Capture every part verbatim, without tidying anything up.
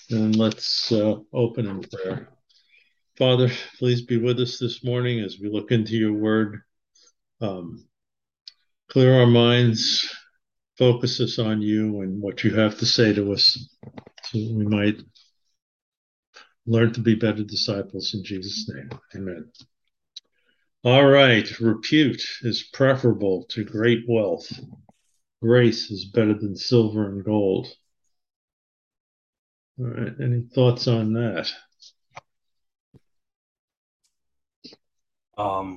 And let's uh, open in prayer. Father, please be with us this morning as we look into your word. Um, Clear our minds, focus us on you and what you have to say to us so we might learn to be better disciples in Jesus' name. Amen. All right. Repute is preferable to great wealth. Grace is better than silver and gold. All right. Any thoughts on that? Um,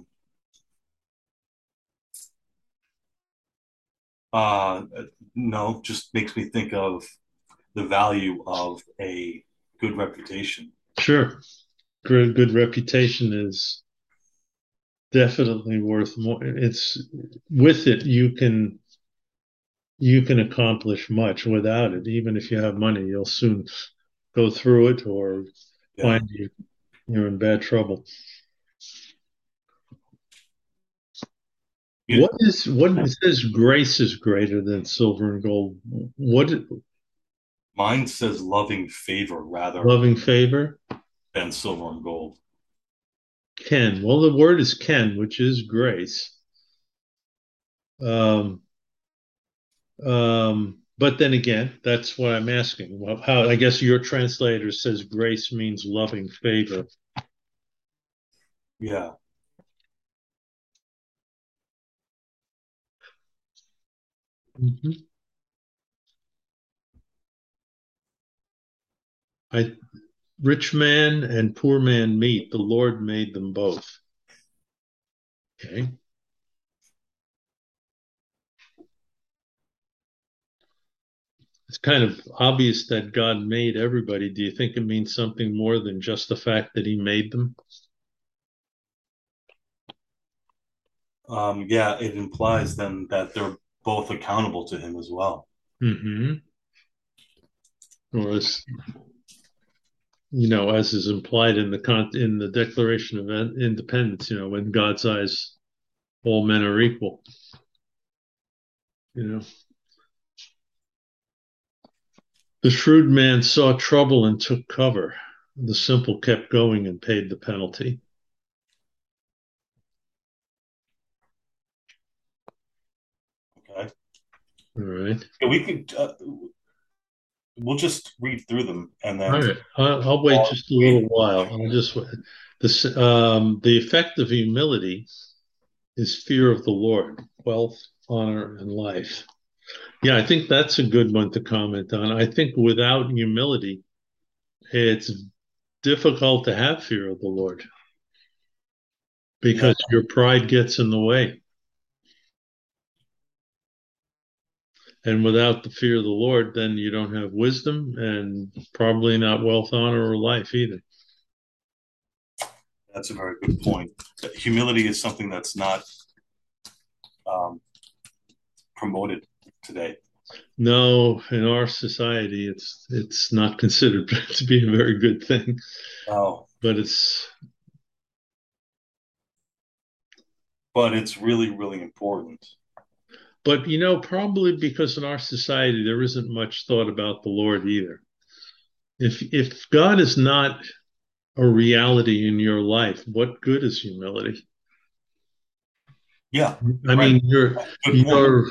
uh, no, just makes me think of the value of a good reputation. Sure. Good, good reputation is definitely worth more. It's with it you can you can accomplish much. Without it, even if you have money, you'll soon go through it or Yeah. find you you're in bad trouble. What You, is what it says grace is greater than silver and gold. What Mine says loving favor rather loving favor? than silver and gold. Ken. Well, the word is ken, which is grace. Um, um, but then again, that's what I'm asking. Well, how I guess your translator says grace means loving favor. Yeah. Mhm. I Rich man and poor man meet. The Lord made them both. Okay. It's kind of obvious that God made everybody. Do you think it means something more than just the fact that he made them? Um, yeah, it implies then that they're both accountable to him as well. Hmm. Or as you know, as is implied in the con in the Declaration of Independence, you know, in God's eyes, all men are equal. You know, the shrewd man saw trouble and took cover. The simple kept going and paid the penalty. Okay. All right. Yeah, we could, uh, we'll just read through them and All then right, I'll, I'll wait while just a we little wait. while. I'll just this um, the effect of humility is fear of the Lord, wealth, honor, and life. Yeah, I think that's a good one to comment on. I think without humility, it's difficult to have fear of the Lord Yeah, because your pride gets in the way. And without the fear of the Lord, then you don't have wisdom and probably not wealth, honor, or life either. that's a very good point. Humility is something that's not um, promoted today. No, in our society, it's it's not considered to be a very good thing, Oh, but it's but it's really, really important. but you know probably because in our society there isn't much thought about the Lord either. If if God is not a reality in your life, what good is humility? Yeah, I you're right. mean, you're Good point. you're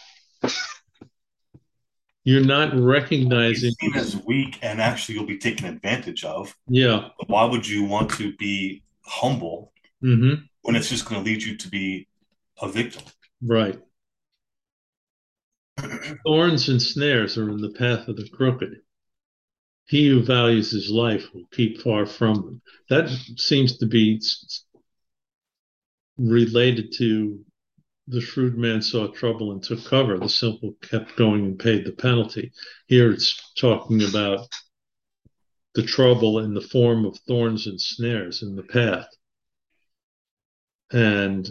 you're not Be recognizing. seen as weak and actually you'll be taken advantage of. Yeah. Why would you want to be humble Hmm. when it's just going to lead you to be a victim? Right. Thorns and snares are in the path of the crooked. He who values his life will keep far from them. That seems to be related to the shrewd man saw trouble and took cover. The simple kept going and paid the penalty. Here it's talking about the trouble in the form of thorns and snares in the path. And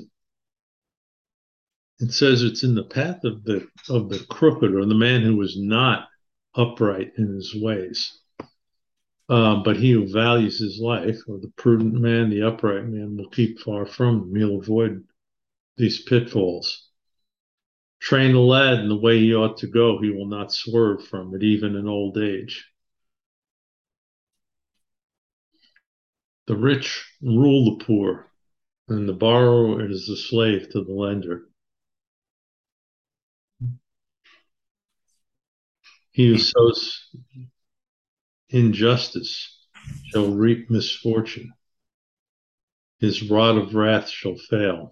it says it's in the path of the of the crooked or the man who is not upright in his ways. Um, but he who values his life, or the prudent man, the upright man, will keep far from him. He'll avoid these pitfalls. Train a lad in the way he ought to go, he will not swerve from it, even in old age. The rich rule the poor, and the borrower is a slave to the lender. He who sows injustice shall reap misfortune. His rod of wrath shall fail.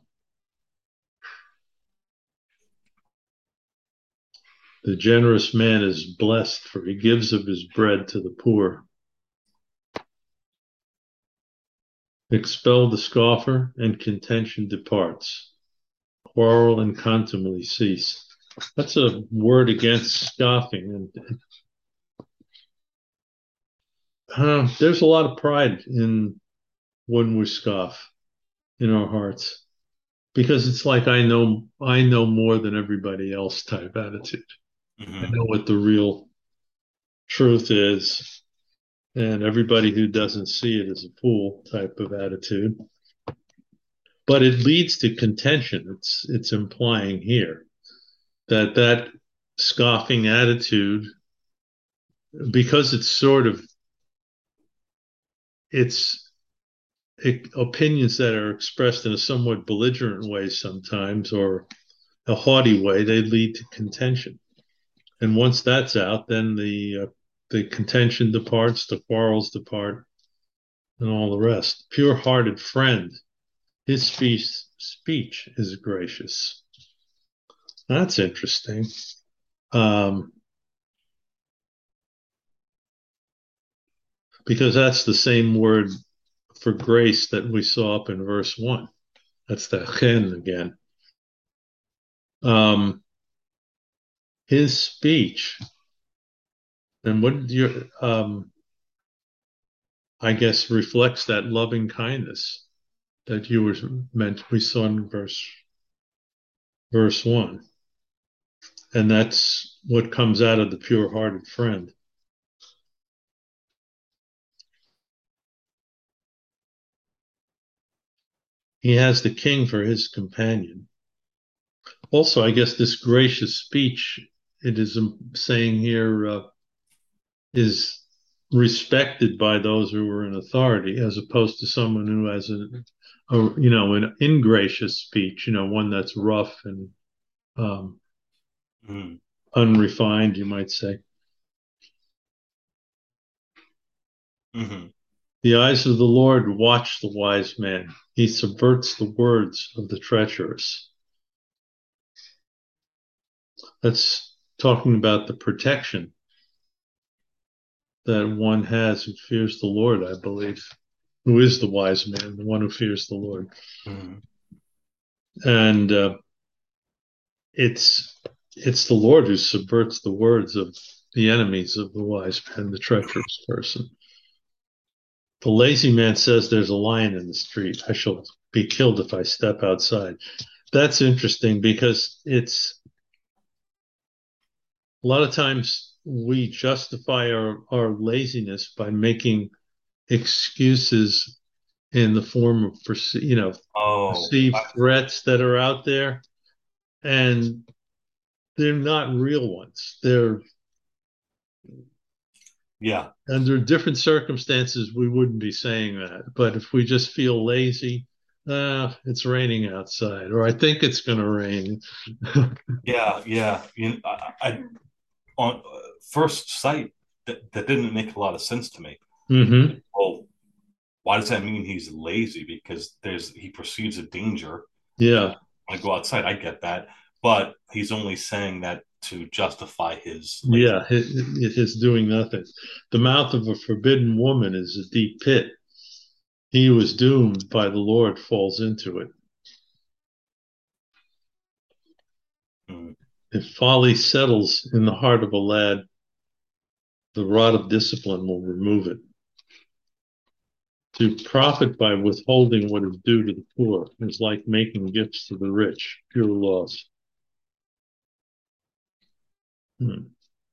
The generous man is blessed, for he gives of his bread to the poor. Expel the scoffer, and contention departs. Quarrel and contumely cease. That's a word against scoffing. And uh, there's a lot of pride in when we scoff in our hearts, because it's like I know I know more than everybody else type attitude. I Mm-hmm. know what the real truth is, and everybody who doesn't see it is a fool type of attitude. But it leads to contention. It's it's implying here that that scoffing attitude, because it's sort of it's it, opinions that are expressed in a somewhat belligerent way sometimes, or a haughty way, they lead to contention. And once that's out, then the uh, the contention departs, the quarrels depart, and all the rest. Pure-hearted friend, his speech speech is gracious. That's interesting. Um, because that's the same word for grace that we saw up in verse one. That's the chen again. Um, his speech, and what your um, I guess reflects that loving kindness that you were meant we saw in verse verse one. And that's what comes out of the pure-hearted friend. He has the king for his companion. Also, I guess this gracious speech, it is saying here, uh, is respected by those who are in authority, as opposed to someone who has a, a you know, an ingracious speech, you know, one that's rough and um, Mm-hmm. unrefined, you might say. Mm-hmm. The eyes of the Lord watch the wise man. He subverts the words of the treacherous. That's talking about the protection that one has who fears the Lord, I believe. Who is the wise man? The one who fears the Lord. Mm-hmm. And uh, it's it's the Lord who subverts the words of the enemies of the wise man, the treacherous person. The lazy man says there's a lion in the street. I shall be killed if I step outside. That's interesting because it's a lot of times we justify our, our laziness by making excuses in the form of perce- you know Oh, perceived I, threats that are out there, and they're not real ones. They're yeah, under different circumstances we wouldn't be saying that, but if we just feel lazy, uh, it's raining outside, or I think it's going to rain. yeah, yeah. You know, I, I on uh, first sight that, that didn't make a lot of sense to me. hmm Well, why does that mean he's lazy? Because there's he perceives a danger and Yeah, want to go outside. I get that, but he's only saying that to justify his laziness. yeah, it, it is doing nothing. The mouth of a forbidden woman is a deep pit. He who is doomed by the Lord falls into it. Mm. If folly settles in the heart of a lad, the rod of discipline will remove it. To profit by withholding what is due to the poor is like making gifts to the rich, pure loss. Hmm.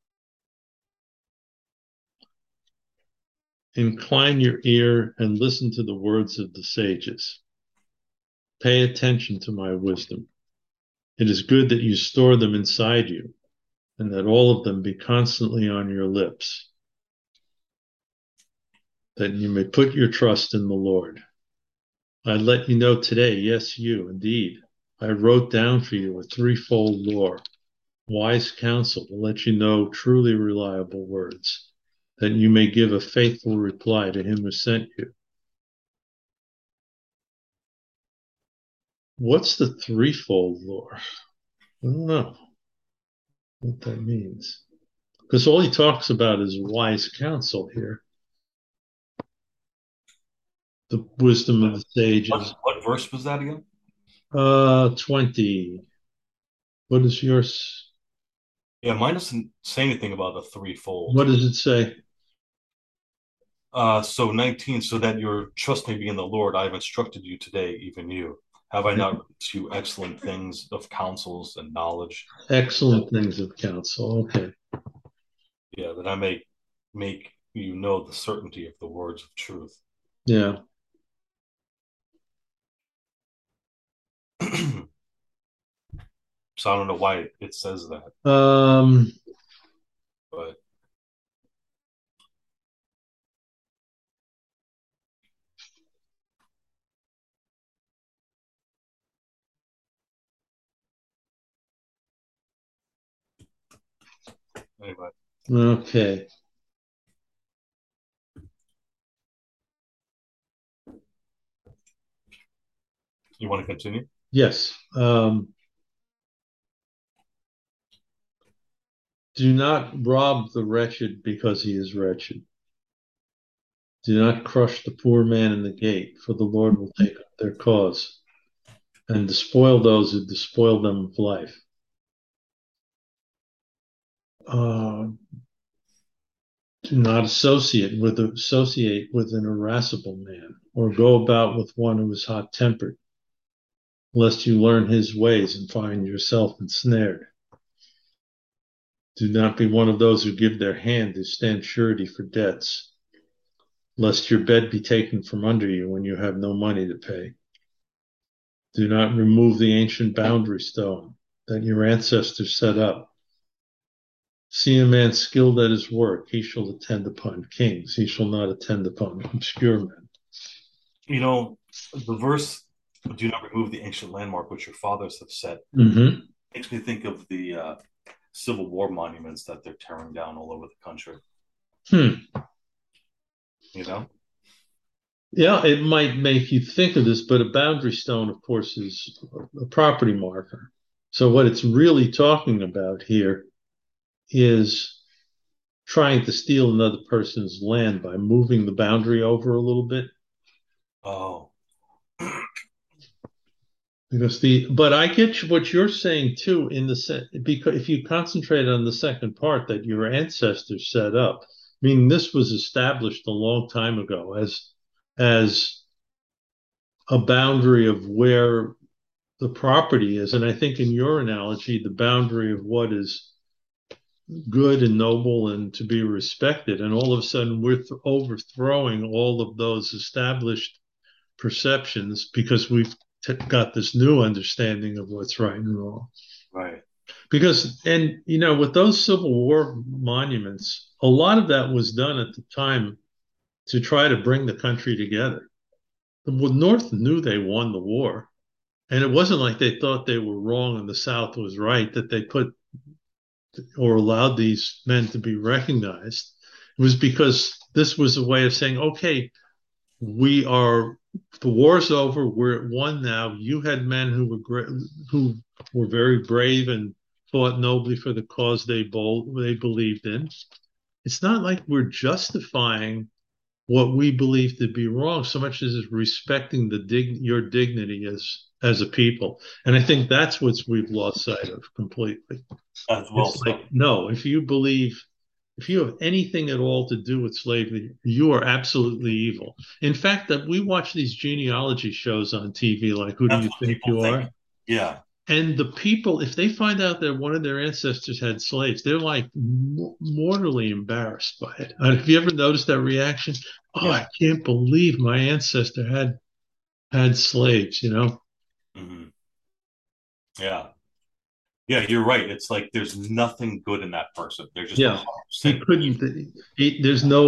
Incline your ear and listen to the words of the sages. Pay attention to my wisdom. It is good that you store them inside you, and that all of them be constantly on your lips. that you may put your trust in the Lord. I let you know today, yes, you, indeed. I wrote down for you a threefold law, wise counsel to let you know truly reliable words, that you may give a faithful reply to him who sent you. What's the threefold law? I don't know what that means. Because all he talks about is wise counsel here, the wisdom of the What sages. what verse was that again? Uh, twenty. What is yours? Yeah, mine doesn't say anything about the threefold. What does it say? Uh, so nineteen, so that your trust may be in the Lord, I have instructed you today, even you. Have I not written to you excellent things of counsels and knowledge? Excellent things of counsel. Okay. Yeah, that I may make you know the certainty of the words of truth. Yeah. So I don't know why it says that, Um, but anyway, okay. you want to continue? Yes. Um, do not rob the wretched because he is wretched. Do not crush the poor man in the gate, for the Lord will take up their cause and despoil those who despoil them of life. Uh, do not associate with associate with an irascible man, or go about with one who is hot tempered, lest you learn his ways and find yourself ensnared. Do not be one of those who give their hand to stand surety for debts, lest your bed be taken from under you when you have no money to pay. Do not remove the ancient boundary stone that your ancestors set up. See a man skilled at his work, he shall attend upon kings, he shall not attend upon obscure men. You know, the verse, do not remove the ancient landmark which your fathers have set, Mm-hmm. makes me think of the uh, Civil War monuments that they're tearing down all over the country. Hmm. You know? Yeah, it might make you think of this, but a boundary stone, of course, is a property marker. So what it's really talking about here is trying to steal another person's land by moving the boundary over a little bit. Oh, Because the, but I get what you're saying too, in the sense, because if you concentrate on the second part that your ancestors set up, I mean, this was established a long time ago as as a boundary of where the property is. And I think in your analogy, the boundary of what is good and noble and to be respected. And all of a sudden, we're th- overthrowing all of those established perceptions because we've t- got this new understanding of what's right and wrong. right. Because, and you know, with those Civil War monuments, a lot of that was done at the time to try to bring the country together. The North knew they won the war, and it wasn't like they thought they were wrong and the South was right that they put or allowed these men to be recognized. It was because this was a way of saying, okay, we are the war's over. We're at one now. You had men who were great, who were very brave and fought nobly for the cause they bold, they believed in. It's not like we're justifying what we believe to be wrong so much as respecting the dig, your dignity as as a people. And I think that's what we've lost sight of completely. That's well It's said. like, no, if you believe, if you have anything at all to do with slavery, you are absolutely evil. In fact, that we watch these genealogy shows on T V, like Who Do That's You what Think people You think. Are? Yeah. And the people, if they find out that one of their ancestors had slaves, they're like mortally embarrassed by it. Uh, have you ever noticed that reaction? Oh, Yeah. I can't believe my ancestor had had slaves, you know? Hmm. Yeah. Yeah, you're right. It's like there's nothing good in that person. They're just Yeah. He one hundred percent couldn't, evil. he, there's no,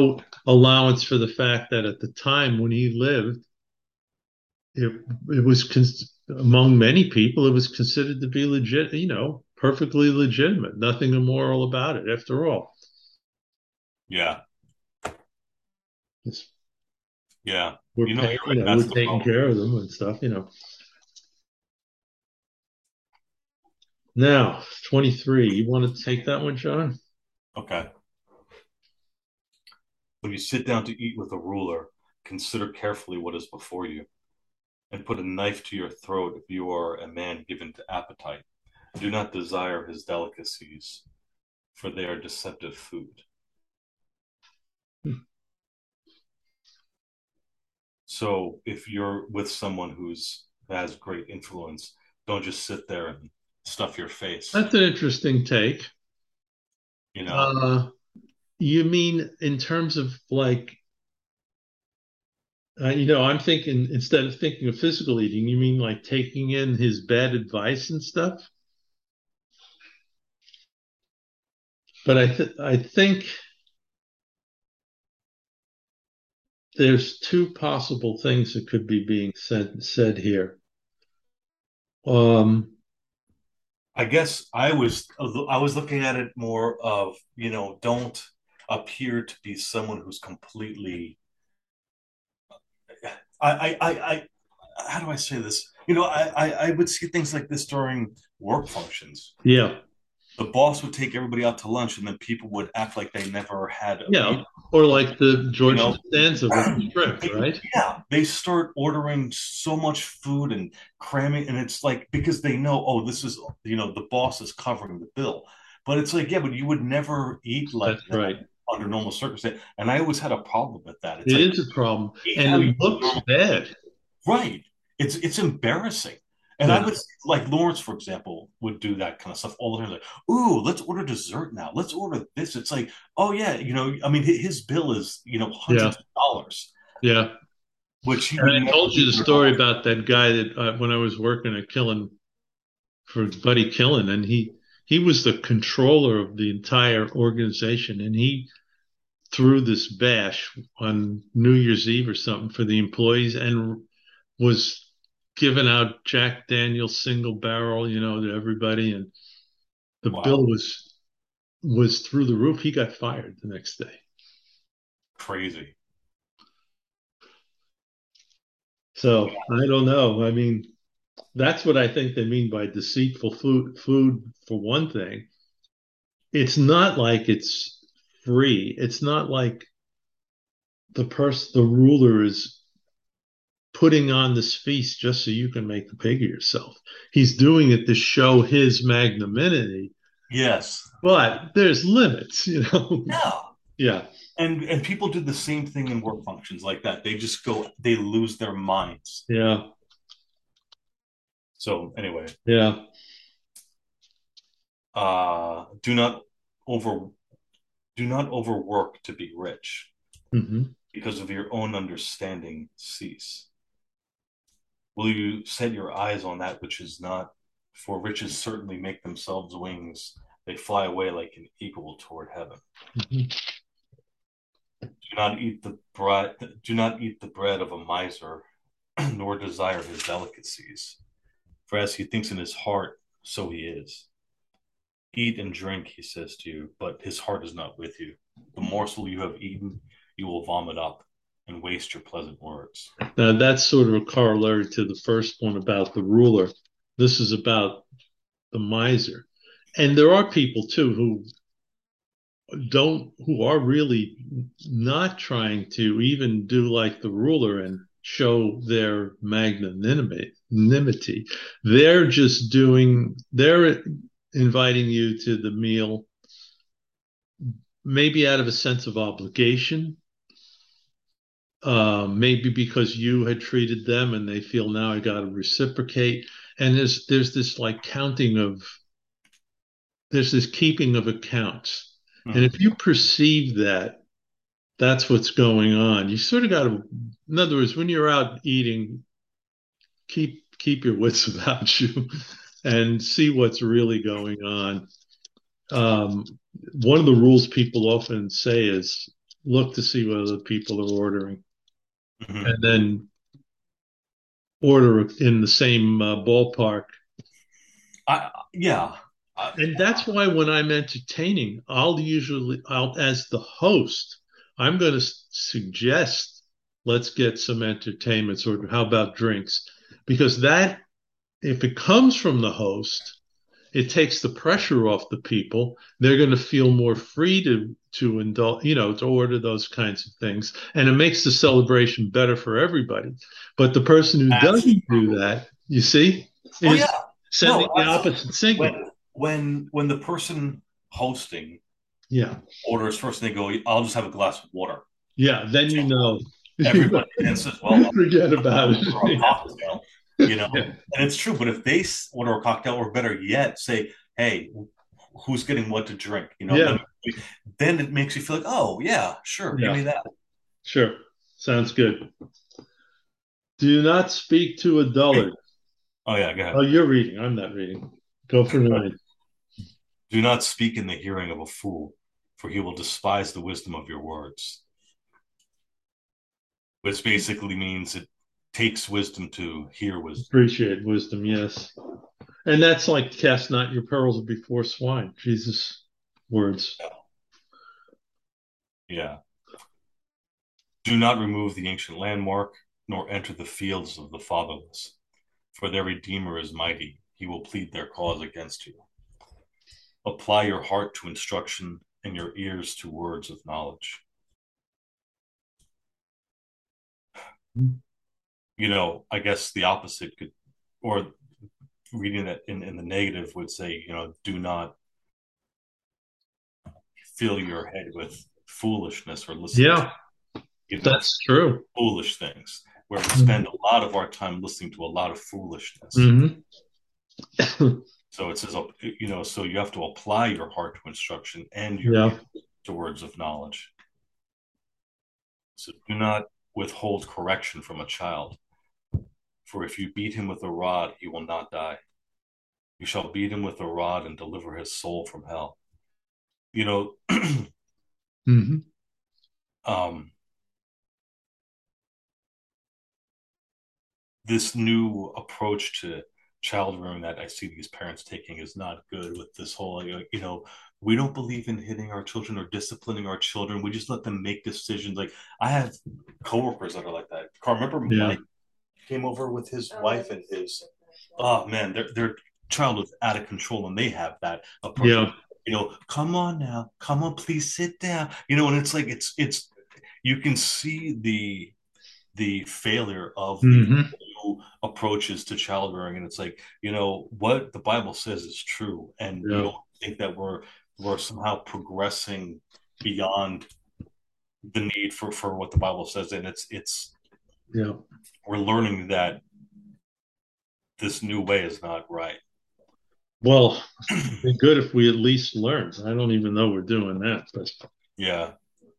allowance for the fact that at the time when he lived, it it was cons- among many people, it was considered to be legit, you know, perfectly legitimate, nothing immoral about it. After all, Yeah. it's, Yeah. we're You know, paying, you're you right. know, That's we're the taking problem. care of them and stuff, you know. Now, twenty-three. You want to take that one, John? Okay. When you sit down to eat with a ruler, consider carefully what is before you, and put a knife to your throat if you are a man given to appetite. Do not desire his delicacies, for they are deceptive food. So if you're with someone who's has great influence, don't just sit there and stuff your face. That's an interesting take. You know, Uh, you mean in terms of like, uh, you know, I'm thinking instead of thinking of physical eating, you mean like taking in his bad advice and stuff? But I th I think there's two possible things that could be being said said here. Um, I guess I was I was looking at it more of, you know, don't appear to be someone who's completely I, I, I, how do I say this? You know, I, I, I would see things like this during work functions. yeah, The boss would take everybody out to lunch, and then people would act like they never had a yeah, meal. or like the You George know, Costanza with the shrimp, they, right? yeah, they start ordering so much food and cramming, and it's like because they know, oh, this is, you know, the boss is covering the bill. But it's like, yeah, but you would never eat like That's that right. under normal circumstances. And I always had a problem with that. It's It like, is a problem, eat and how you it looks normally bad. right. It's it's embarrassing. And I Yeah, would like Lawrence, for example, would do that kind of stuff all the time. Like, ooh, let's order dessert now. Let's order this. It's like, oh yeah, you know, I mean, his bill is, you know, yeah, hundreds of dollars, yeah. which he And would I never told you do the under story normal. about that guy that uh, when I was working at Killen for Buddy Killen, and he he was the controller of the entire organization, and he threw this bash on New Year's Eve or something for the employees, and was giving out Jack Daniel's single barrel, you know, to everybody, and the bill Wow, was was through the roof. He got fired the next day. crazy. So I don't know. I mean, that's what I think they mean by deceitful food. Food, for one thing, it's not like it's free. It's not like the person, the ruler, is putting on this feast just so you can make a pig of yourself. He's doing it to show his magnanimity, Yes. but there's limits, you know. Yeah. Yeah, And and people do the same thing in work functions like that. They just go, they lose their minds. yeah, So anyway, yeah. uh, do not over do not overwork to be rich, Hmm. because of your own understanding cease. Will you set your eyes on that which is not? For riches certainly make themselves wings. They fly away like an eagle toward heaven. Hmm. Do not eat the bread. Do not eat the bread of a miser, nor desire his delicacies. For as he thinks in his heart, so he is. Eat and drink, he says to you, but his heart is not with you. The morsel you have eaten, you will vomit up and waste your pleasant words. Now that's sort of a corollary to the first one about the ruler. This is about the miser. And there are people too who don't, who are really not trying to even do like the ruler and show their magnanimity. They're just doing, they're inviting you to the meal, maybe out of a sense of obligation, uh, maybe because you had treated them and they feel now I got to reciprocate. And there's there's this like counting of there's this keeping of accounts. And Hmm. if you perceive that that's what's going on, you sort of got to, in other words, when you're out eating, keep keep your wits about you and see what's really going on. Um, One of the rules people often say is look to see what other people are ordering, Hmm. and then order in the same uh, ballpark. I yeah. I, And that's why when I'm entertaining, I'll usually, I'll, as the host, I'm going to suggest, let's get some entertainments, or how about drinks? Because that, if it comes from the host, it takes the pressure off the people. They're going to feel more free to to indulge, you know, to order those kinds of things, and it makes the celebration better for everybody. But the person who that's doesn't do that, you see, oh yeah. is No, sending the absolutely. opposite signal. When when when the person hosting Yeah, orders first, and they go, "I'll just have a glass of water." yeah. Then you know, Everybody then says, "Well, forget I'll about order a it. cocktail," you know. Yeah, And it's true. But if they order a cocktail, or better yet, say, "Hey, who's getting what to drink?" You know, then yeah, then it makes you feel like, "Oh yeah, sure, give yeah. me that." Sure, sounds good. Do not speak to a Hey, dullard. oh yeah, go Oh, ahead. you're reading. I'm not reading. Go for nine. Do not speak in the hearing of a fool, for he will despise the wisdom of your words. Which basically means it takes wisdom to hear wisdom. Appreciate wisdom, yes. And that's like cast not your pearls before swine. Jesus' words. Yeah. Do not remove the ancient landmark, nor enter the fields of the fatherless, for their Redeemer is mighty. He will plead their cause against you. Apply your heart to instruction and your ears to words of knowledge. You know, I guess the opposite could, or reading that in, in the negative would say, you know, do not fill your head with foolishness or listen to, Yeah, you know, that's true. foolish things, where we spend a lot of our time listening to a lot of foolishness. Mm-hmm. So it says, you know, so you have to apply your heart to instruction and your Yeah. ear to words of knowledge. So do not withhold correction from a child, for if you beat him with a rod, he will not die. You shall beat him with a rod and deliver his soul from hell. You know, Mm-hmm. um, this new approach to child rearing that I see these parents taking is not good with this whole, you know, we don't believe in hitting our children or disciplining our children. We just let them make decisions. Like I have coworkers that are like that. Carl, remember Yeah. Mike came over with his wife and his, oh man, their, their child was out of control and they have that approach. Yeah. You know, come on now, come on, please sit down. You know, and it's like, it's, it's, you can see the, the failure of these Mm-hmm. new approaches to child rearing, and it's like, you know what the Bible says is true, and you Yeah. don't think that we're we're somehow progressing beyond the need for for what the Bible says, and it's it's Yeah. we're learning that this new way is not right. Well, it'd be good if we at least learned. I don't even know we're doing that, but Yeah,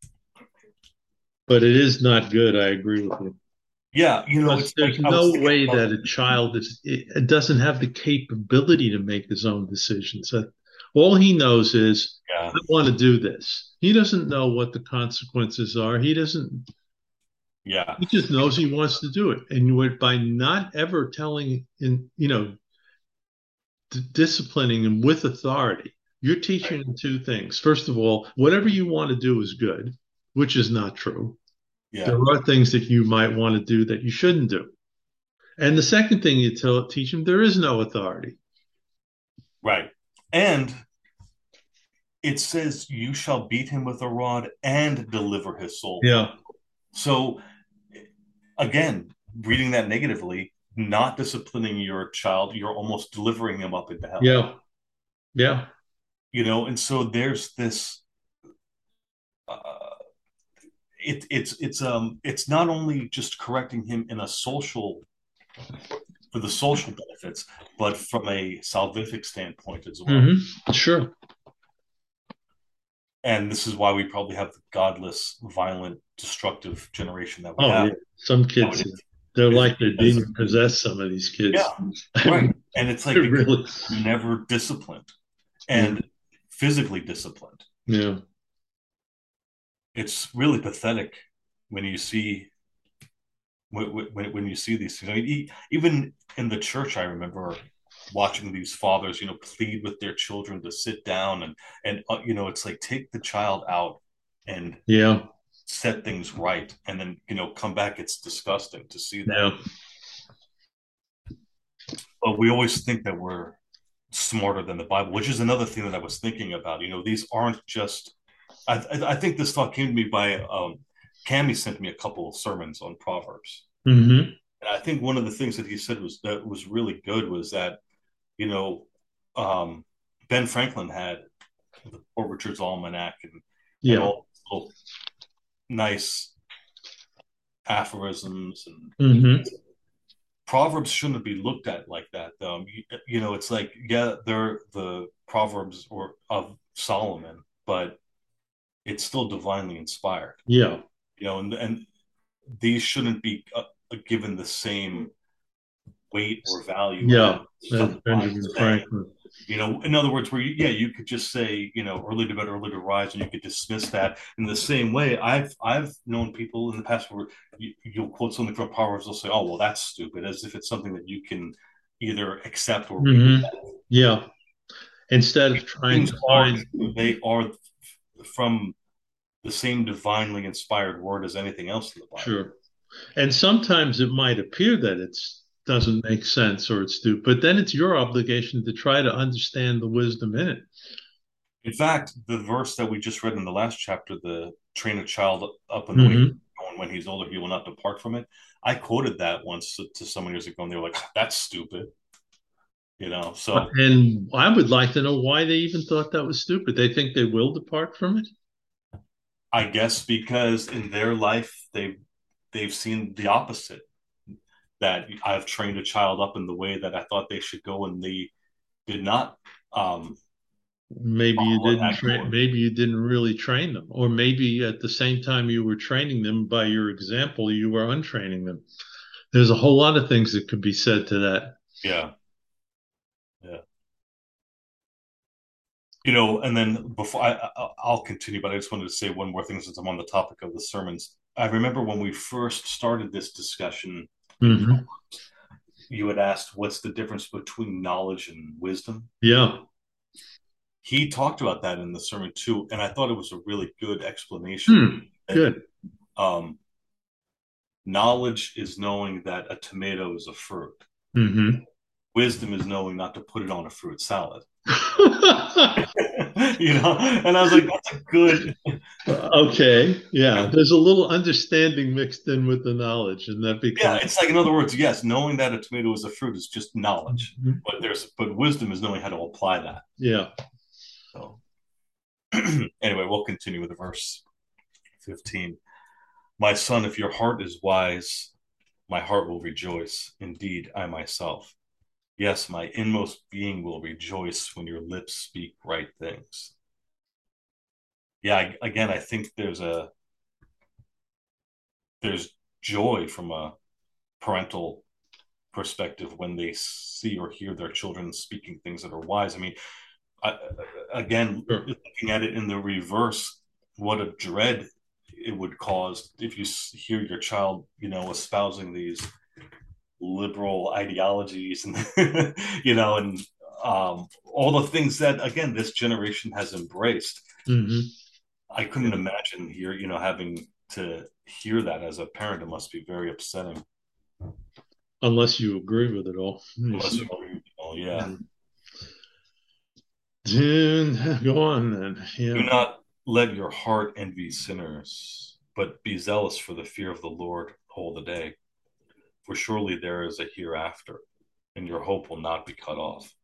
but it is not good. I agree with you. yeah, you know, Because it's like there's I was no thinking way about, that a child is it, it doesn't have the capability to make his own decisions. Uh, all he knows is yeah, I want to do this. He doesn't know what the consequences are. He doesn't. yeah, He just knows he wants to do it. And you would by not ever telling in you know d- disciplining him with authority, you're teaching him two things. First of all, whatever you want to do is good, which is not true. There yeah, are things that you might want to do that you shouldn't do. And the second thing you tell, teach them, there is no authority. right. And it says, "You shall beat him with a rod and deliver his soul from." Yeah, So again, reading that negatively, not disciplining your child, you're almost delivering them up into hell. yeah, yeah, You know, and so there's this. Uh, it, it's it's um it's not only just correcting him in a social for the social benefits, but from a salvific standpoint as well. hmm sure. And this is why we probably have the godless, violent, destructive generation that we Oh, yeah. have Some kids, nowadays. they're Is like they're because, demon possessed, some of these yeah, kids. I right. mean, And it's like they're because really, they're never disciplined yeah, and physically disciplined. yeah. it's really pathetic when you see when, when, when you see these things. I mean, even in the church, I remember watching these fathers, you know, plead with their children to sit down and and uh, you know, it's like take the child out and Yeah. set things right, and then you know come back. It's disgusting to see that, Yeah. but we always think that we're smarter than the Bible, which is another thing that I was thinking about. You know, these aren't just. I, I think this thought came to me by um, Cami sent me a couple of sermons on Proverbs, Hmm. and I think one of the things that he said was that was really good was that you know um, Ben Franklin had the Poor Richard's Almanac and and Yeah. all little nice aphorisms and Hmm. Proverbs shouldn't be looked at like that. Um, you, you know, it's like yeah, they're the Proverbs or of Solomon, but it's still divinely inspired. Yeah. You know, and and these shouldn't be uh, given the same weight or value as Yeah. That's some divine Benjamin saying. Franklin. You know, in other words, where you, yeah, you could just say, you know, early to bed, early to rise, and you could dismiss that. In the same way, I've I've known people in the past where you, you'll quote something from Proverbs, they'll say, "Oh, well, that's stupid," as if it's something that you can either accept or Hmm. reject. Yeah. Instead of trying Things to are find, they are from the same divinely inspired word as anything else in the Bible. sure. And sometimes it might appear that it's doesn't make sense or it's stupid, but then it's your obligation to try to understand the wisdom in it. In fact, the verse that we just read in the last chapter, the train a child up in the way Hmm. going when he's older, he will not depart from it. I quoted that once to, to someone years ago, and they were like, "That's stupid," you know. So And I would like to know why they even thought that was stupid. They think they will depart from it? I guess because in their life they've they've seen the opposite. That I've trained a child up in the way that I thought they should go, and they did not um, Maybe you follow in didn't that train, course. maybe you didn't really train them, or maybe at the same time you were training them by your example, you were untraining them. There's a whole lot of things that could be said to that. Yeah, yeah. You know, and then before I, I I'll continue, but I just wanted to say one more thing since I'm on the topic of the sermons. I remember when we first started this discussion in Hmm. you had asked what's the difference between knowledge and wisdom. Yeah. He talked about that in the sermon too, and I thought it was a really good explanation. Hmm. That Good. um, knowledge is knowing that a tomato is a fruit. Hmm. Wisdom is knowing not to put it on a fruit salad. You know, and I was like, that's a good. Okay. Yeah. There's a little understanding mixed in with the knowledge, and that Yeah, becomes. it's like in other words, yes, knowing that a tomato is a fruit is just knowledge, Mhm. but there's but wisdom is knowing how to apply that. Yeah. So anyway, we'll continue with the verse fifteen. My son, if your heart is wise, my heart will rejoice. Indeed, I myself. Yes, my inmost being will rejoice when your lips speak right things. Yeah, I, again, I think there's a there's joy from a parental perspective when they see or hear their children speaking things that are wise. I mean, I, again, Sure. looking at it in the reverse, what a dread it would cause if you hear your child, you know, espousing these liberal ideologies and you know, and um, all the things that again this generation has embraced. Hmm. I couldn't imagine here, you know, having to hear that as a parent. It must be very upsetting. Unless you agree with it all. You Unless see. you, oh yeah, Then go on then. do Yeah. not let your heart envy sinners, but be zealous for the fear of the Lord all the day. For surely there is a hereafter, and your hope will not be cut off.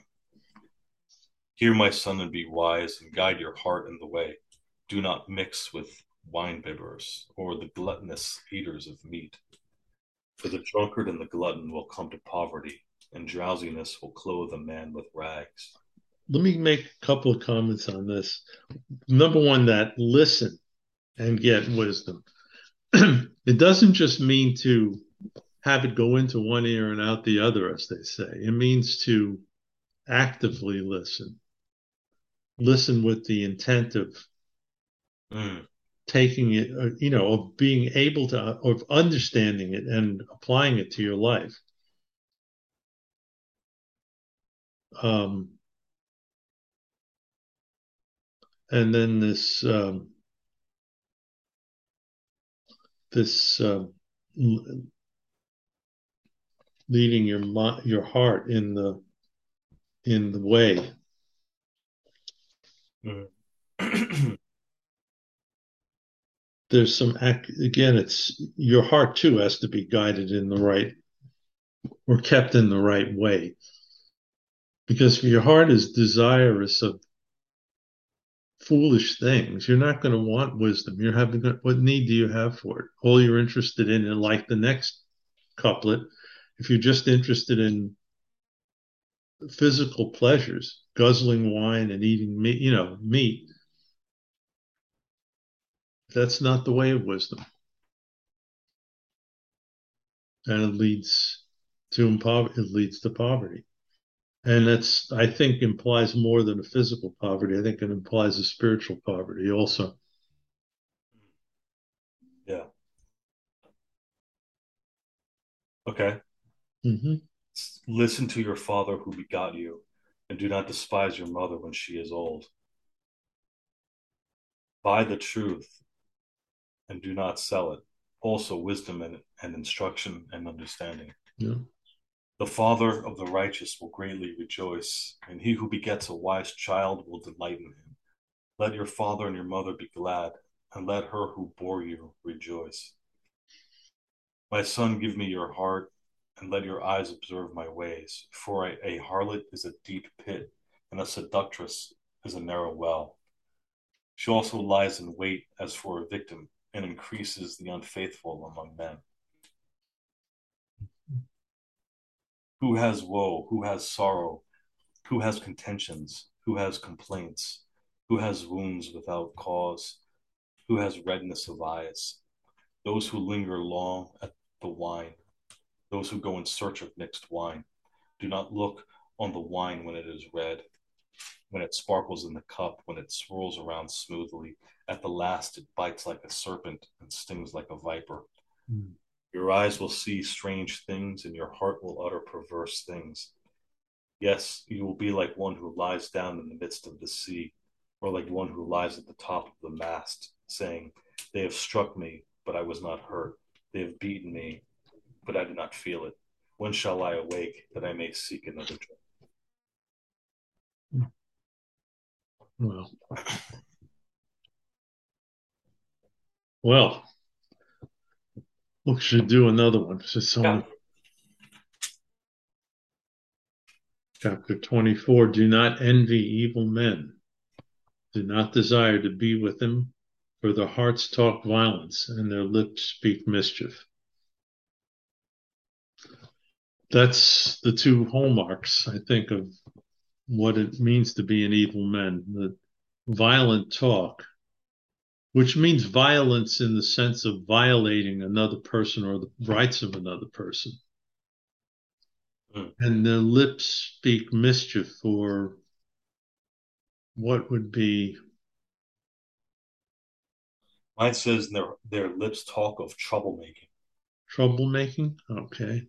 Hear, my son, and be wise, and guide your heart in the way. Do not mix with wine bibbers or the gluttonous eaters of meat. For the drunkard and the glutton will come to poverty, and drowsiness will clothe a man with rags. Let me make a couple of comments on this. Number one, that listen and get wisdom. It doesn't just mean to have it go into one ear and out the other, as they say. It means to actively listen, listen with the intent of Mm. taking it, uh, you know, of being able to, of understanding it and applying it to your life. Um, and then this, um, this uh, leading your your heart in the in the way. Mm-hmm. There's some again, it's your heart too has to be guided in the right or kept in the right way. Because if your heart is desirous of foolish things, you're not going to want wisdom. You're having what need do you have for it? All you're interested in, and like the next couplet, if you're just interested in physical pleasures, guzzling wine and eating meat, you know, meat, that's not the way of wisdom. And it leads to impover- it leads to poverty. And that's, I think, implies more than a physical poverty. I think it implies a spiritual poverty also. Yeah. Okay. Mm-hmm. Listen to your father who begot you, and do not despise your mother when she is old. Buy the truth and do not sell it. Also, wisdom and, and instruction and understanding. Yeah. The father of the righteous will greatly rejoice, and he who begets a wise child will delight in him. Let your father and your mother be glad, and let her who bore you rejoice. My son, give me your heart, and let your eyes observe my ways. For a, a harlot is a deep pit, and a seductress is a narrow well. She also lies in wait as for a victim, and increases the unfaithful among men. Who has woe? Who has sorrow? Who has contentions? Who has complaints? Who has wounds without cause? Who has redness of eyes? Those who linger long at the wine, those who go in search of mixed wine. Do not look on the wine when it is red, when it sparkles in the cup, when it swirls around smoothly. At the last, it bites like a serpent and stings like a viper. Mm. Your eyes will see strange things, and your heart will utter perverse things. Yes, you will be like one who lies down in the midst of the sea, or like one who lies at the top of the mast, saying, They have struck me, but I was not hurt. They have beaten me, but I did not feel it. When shall I awake that I may seek another drink? Well, well, we should do another one. It's Yeah. only chapter twenty-four. Do not envy evil men. Do not desire to be with them, for their hearts talk violence and their lips speak mischief. That's the two hallmarks, I think, of what it means to be an evil man. The violent talk, which means violence in the sense of violating another person or the rights of another person. Mm. And the lips speak mischief, or what would be Mine says their their lips talk of troublemaking, troublemaking. Okay.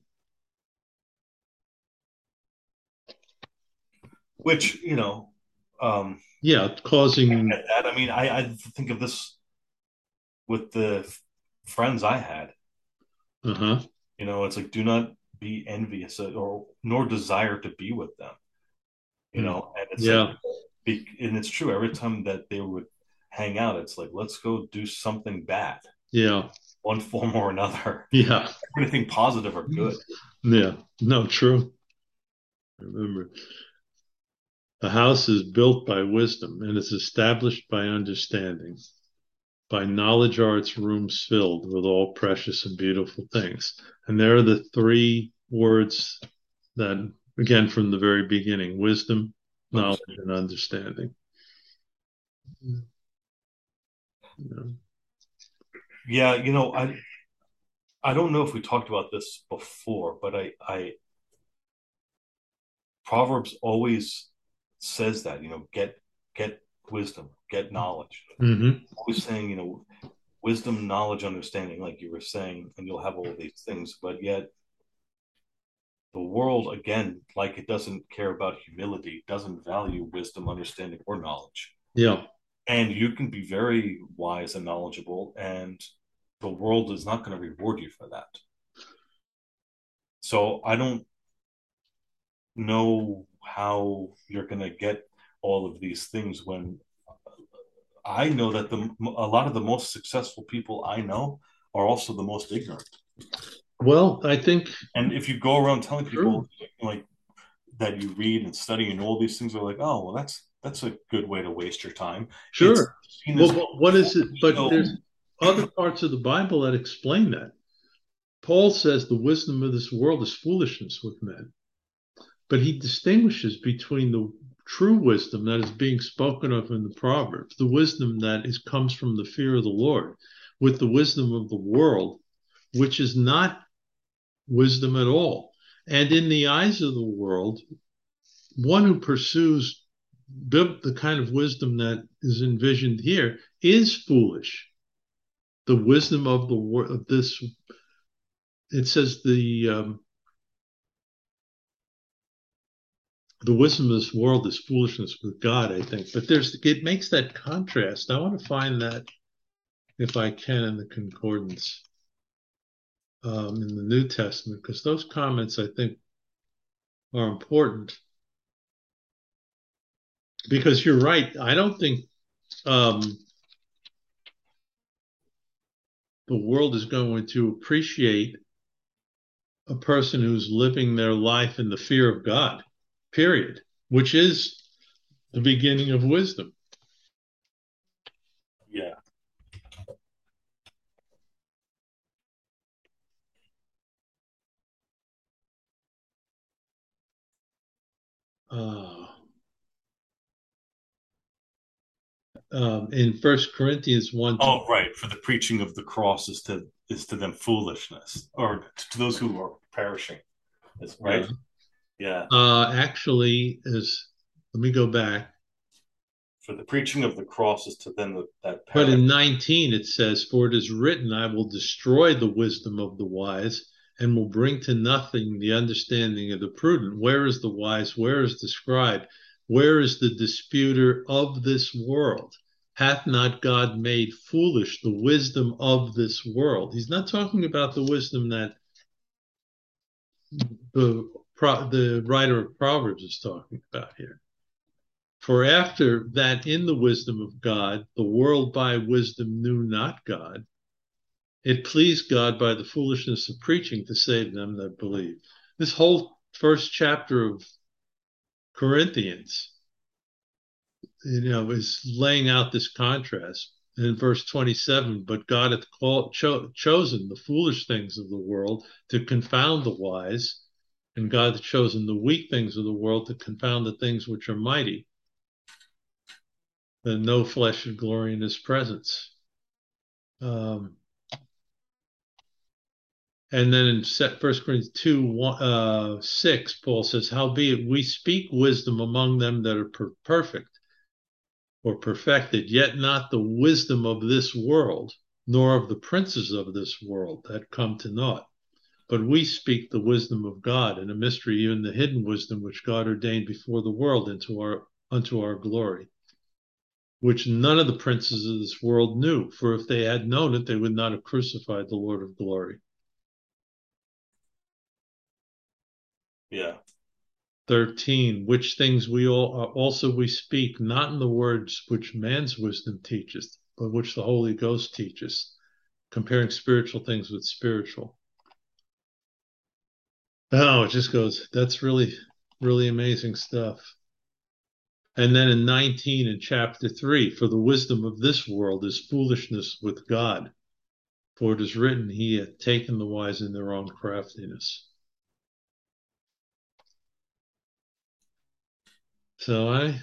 which you know, um, Yeah, causing. at that I mean, I, I think of this with the f- friends I had. Uh-huh. You know, it's like do not be envious or nor desire to be with them. You Hmm. know, and it's like, Yeah. be, and it's true. Every time that they would hang out, it's like let's go do something bad, Yeah. one form or another. Yeah. Anything positive or good. Yeah. No, true. I remember. The house is built by wisdom and is established by understanding. By knowledge are its rooms filled with all precious and beautiful things. And there are the three words that, again, from the very beginning: wisdom, knowledge, Understand. and understanding. Yeah. Yeah, you know, I I don't know if we talked about this before, but I I Proverbs always says that, you know, get get wisdom, get knowledge. Mm-hmm. Always saying, you know, wisdom, knowledge, understanding, like you were saying, and you'll have all these things, but yet the world, again, like it doesn't care about humility, doesn't value wisdom, understanding, or knowledge. Yeah. And you can be very wise and knowledgeable, and the world is not going to reward you for that. So I don't know how you're going to get all of these things when I know that the a lot of the most successful people I know are also the most ignorant. Well, I think And if you go around telling true. people like that you read and study and all these things, are like, oh, well, that's that's a good way to waste your time. It's Sure. seen Well, as but what is it? But so. there's other parts of the Bible that explain that. Paul says the wisdom of this world is foolishness with men, but he distinguishes between the true wisdom that is being spoken of in the Proverbs, the wisdom that is comes from the fear of the Lord, with the wisdom of the world, which is not wisdom at all. And in the eyes of the world, one who pursues the kind of wisdom that is envisioned here is foolish. The wisdom of the of this, it says the um, the wisdom of this world is foolishness with God, I think. But there's it makes that contrast. I want to find that if I can in the concordance um, in the New Testament, because those comments I think are important. Because you're right, I don't think um, the world is going to appreciate a person who's living their life in the fear of God, period, which is the beginning of wisdom. Yeah. Uh, um, in First Corinthians one, Oh, right. For the preaching of the cross is to is to them foolishness, or to those who are perishing. Is yeah, right. Yeah. uh, actually, is let me go back. For the preaching of the cross is to them that, that But perish. in nineteen, it says, "For it is written, I will destroy the wisdom of the wise and will bring to nothing the understanding of the prudent." Where is the wise? Where is the scribe? Where is the disputer of this world? Hath not God made foolish the wisdom of this world? He's not talking about the wisdom that the, the writer of Proverbs is talking about here. For after that, in the wisdom of God, the world by wisdom knew not God. It pleased God by the foolishness of preaching to save them that believe. This whole first chapter of Corinthians, you know, is laying out this contrast. And in verse twenty-seven, but God hath called, cho- chosen the foolish things of the world to confound the wise, and God hath chosen the weak things of the world to confound the things which are mighty, that no flesh should glory in his presence. Um, And then in First Corinthians two, one, uh, six, Paul says, howbeit we speak wisdom among them that are per- perfect or perfected, yet not the wisdom of this world, nor of the princes of this world that come to naught. But we speak the wisdom of God in a mystery, even the hidden wisdom which God ordained before the world into our, unto our glory, which none of the princes of this world knew. For if they had known it, they would not have crucified the Lord of glory. Yeah. thirteen, which things we all uh, also we speak, not in the words which man's wisdom teaches, but which the Holy Ghost teaches, comparing spiritual things with spiritual. Oh, it just goes, that's really, really amazing stuff. And then in nineteen, in chapter three, for the wisdom of this world is foolishness with God. For it is written, he hath taken the wise in their own craftiness. So I,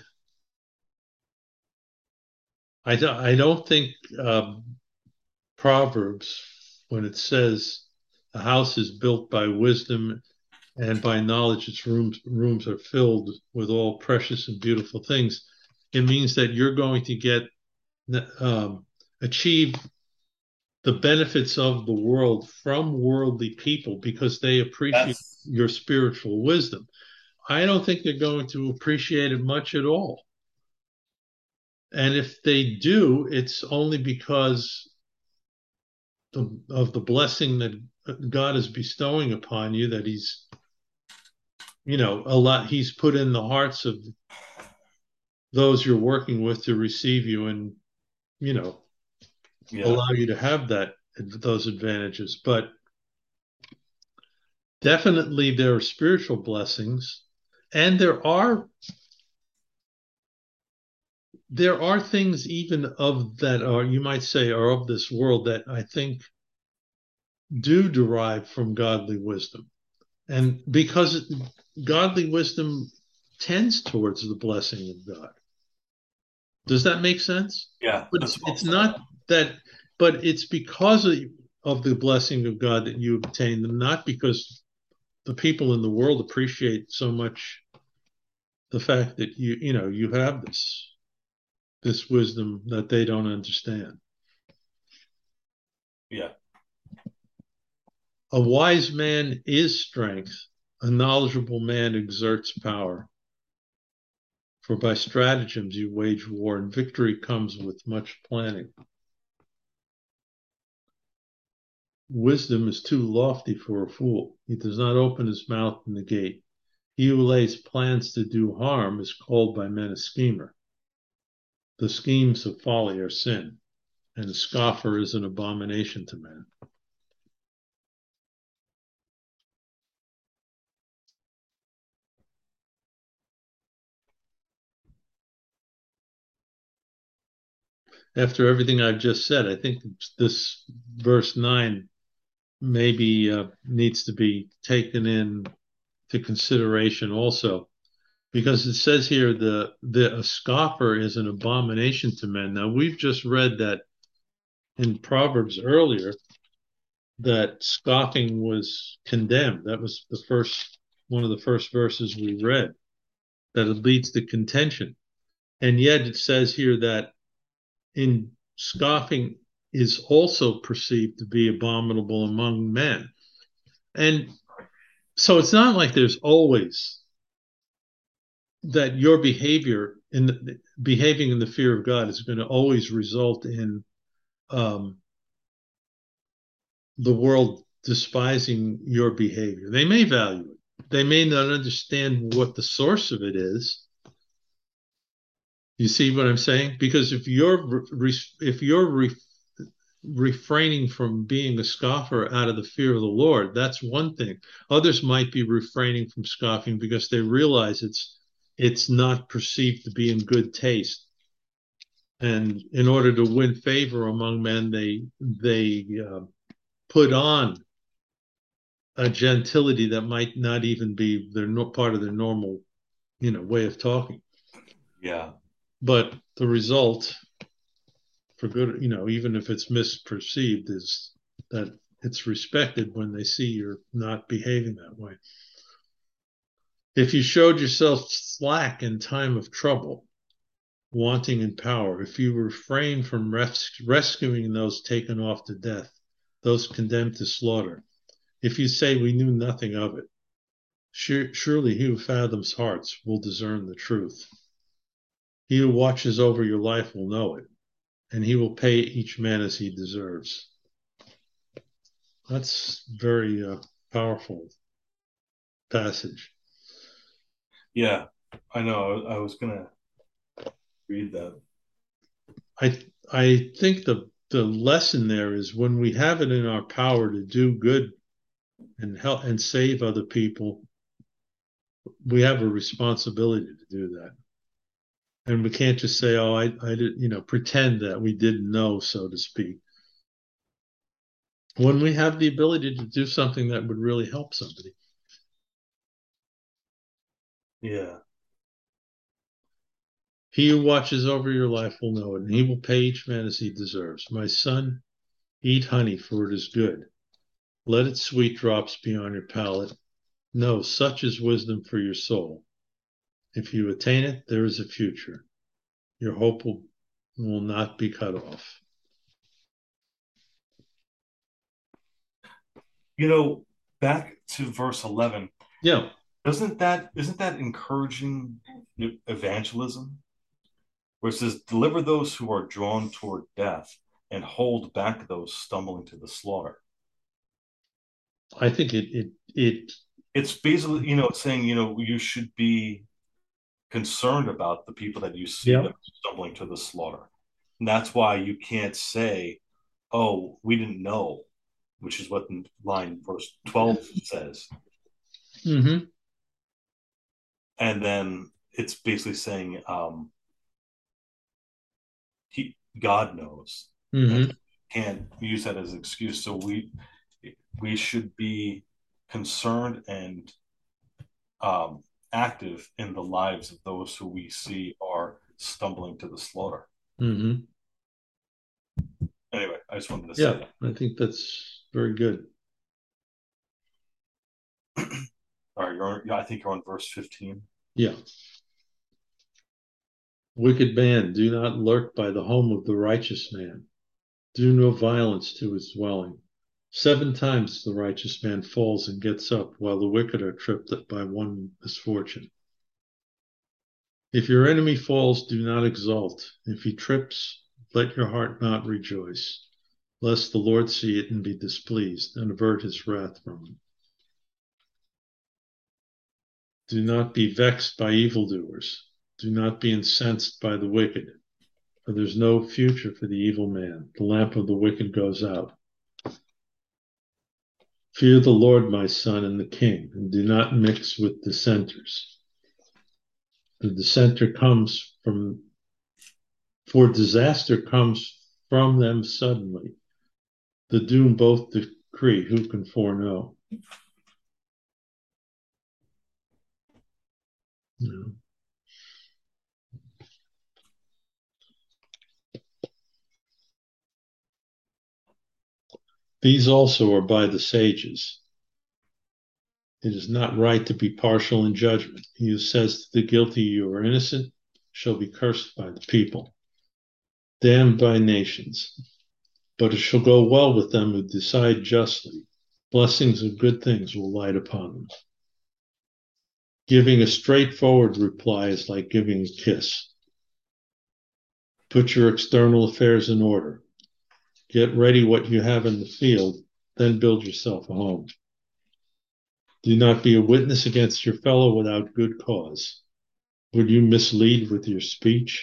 I, I don't think um, Proverbs, when it says a house is built by wisdom and by knowledge, its rooms rooms are filled with all precious and beautiful things, it means that you're going to get um, achieve the benefits of the world from worldly people because they appreciate That's your spiritual wisdom. I don't think they're going to appreciate it much at all. And if they do, it's only because the, of the blessing that God is bestowing upon you, that He's, you know, a lot, He's put in the hearts of those you're working with to receive you and, you know, yeah, allow you to have that, those advantages. But definitely there are spiritual blessings, and there are there are things even of that are, you might say, are of this world that I think do derive from godly wisdom. And because godly wisdom tends towards the blessing of God. Does that make sense? yeah, But it's that's well it's said. not that, but it's because of, of the blessing of God that you obtain them, not because the people in the world appreciate so much the fact that you you know you have this this wisdom that they don't understand. Yeah, A wise man is strength, a knowledgeable man exerts power. For by stratagems you wage war, and victory comes with much planning. Wisdom is too lofty for a fool. He does not open his mouth in the gate. He who lays plans to do harm is called by men a schemer. The schemes of folly are sin, and a scoffer is an abomination to men. After everything I've just said, I think this verse nine maybe uh, needs to be taken in to consideration also, because it says here the the a scoffer is an abomination to men. Now we've just read that in Proverbs earlier that scoffing was condemned. That was the first one of the first verses we read, that it leads to contention. And yet it says here that in scoffing is also perceived to be abominable among men. And so it's not like there's always that your behavior in the, behaving in the fear of God is going to always result in um, the world despising your behavior. They may value it. They may not understand what the source of it is. You see what I'm saying? Because if you're re- if you're re- refraining from being a scoffer out of the fear of the Lord, that's one thing. Others might be refraining from scoffing because they realize it's it's not perceived to be in good taste. And in order to win favor among men, they they uh, put on a gentility that might not even be their no, part of their normal, you know, way of talking. yeah, But the result, for good, you know, even if it's misperceived, is that it's respected when they see you're not behaving that way. If you showed yourself slack in time of trouble, wanting in power, if you refrain from res- rescuing those taken off to death, those condemned to slaughter, if you say we knew nothing of it, sure, surely he who fathoms hearts will discern the truth. He who watches over your life will know it, and he will pay each man as he deserves. That's very uh, powerful passage. yeah. I know. I was gonna read that. I I think the the lesson there is when we have it in our power to do good and help and save other people, we have a responsibility to do that. And we can't just say, "Oh, I I did," you know, pretend that we didn't know, so to speak. When we have the ability to do something that would really help somebody. Yeah, He who watches over your life will know it, and he will pay each man as he deserves. My son, eat honey, for it is good. Let its sweet drops be on your palate. No, such is wisdom for your soul. If you attain it, there is a future. Your hope will, will not be cut off. You know, back to verse eleven, Yeah, doesn't that isn't that encouraging evangelism? Where it says, "Deliver those who are drawn toward death, and hold back those stumbling to the slaughter." I think it it it. It's basically, you know, it's saying, you know, you should be concerned about the people that you see Yeah. that are stumbling to the slaughter. And that's why you can't say, "Oh, we didn't know," which is what line verse twelve says. Mm-hmm. And then it's basically saying, um, he, God knows, and Mm-hmm. can't use that as an excuse. So we we should be concerned and um, active in the lives of those who we see are stumbling to the slaughter. Mm-hmm. Anyway, I just wanted to say Yeah, that. I think that's very good. All right, you're on, I think you're on verse fifteen. Yeah. Wicked man, do not lurk by the home of the righteous man. Do no violence to his dwelling. Seven times the righteous man falls and gets up, while the wicked are tripped up by one misfortune. If your enemy falls, do not exult. If he trips, let your heart not rejoice, lest the Lord see it and be displeased and avert his wrath from him. Do not be vexed by evildoers. Do not be incensed by the wicked, for there's no future for the evil man. The lamp of the wicked goes out. Fear the Lord, my son, and the king, and do not mix with dissenters. The dissenter comes from, for disaster comes from them suddenly. The doom both decree, who can foreknow? You know. These also are by the sages. It is not right to be partial in judgment. He who says to the guilty, you are innocent, shall be cursed by the people, damned by nations. But it shall go well with them who decide justly. Blessings of good things will light upon them. Giving a straightforward reply is like giving a kiss. Put your external affairs in order. Get ready what you have in the field, then build yourself a home. Do not be a witness against your fellow without good cause. Would you mislead with your speech?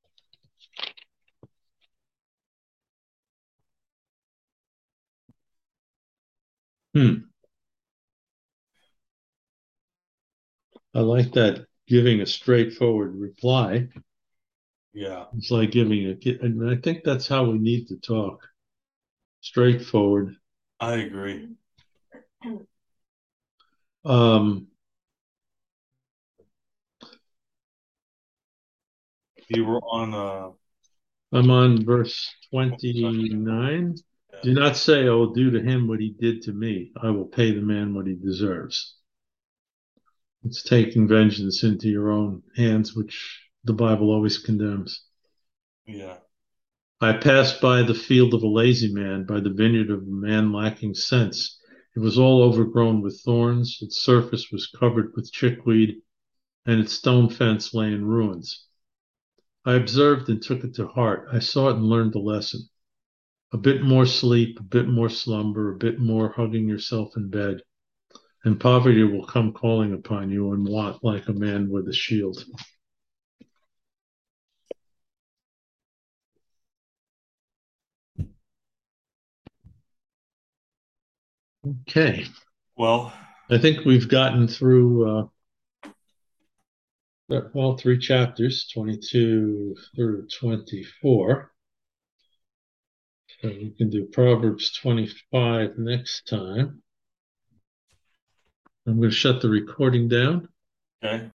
Hmm. I like that giving a straightforward reply. Yeah, It's like giving a, and I think that's how we need to talk. Straightforward. I agree. Um, You were on uh I'm on verse twenty-nine. yeah, Do not say, I will do to him what he did to me. I will pay the man what he deserves. It's taking vengeance into your own hands, which the Bible always condemns. yeah. I passed by the field of a lazy man, by the vineyard of a man lacking sense. It was all overgrown with thorns, its surface was covered with chickweed, and its stone fence lay in ruins. I observed and took it to heart. I saw it and learned the lesson. A bit more sleep, a bit more slumber, a bit more hugging yourself in bed, and poverty will come calling upon you and want like a man with a shield. Okay. Well, I think we've gotten through, uh, well, three chapters, twenty-two through twenty-four. So we can do Proverbs twenty-five next time. I'm going to shut the recording down. okay.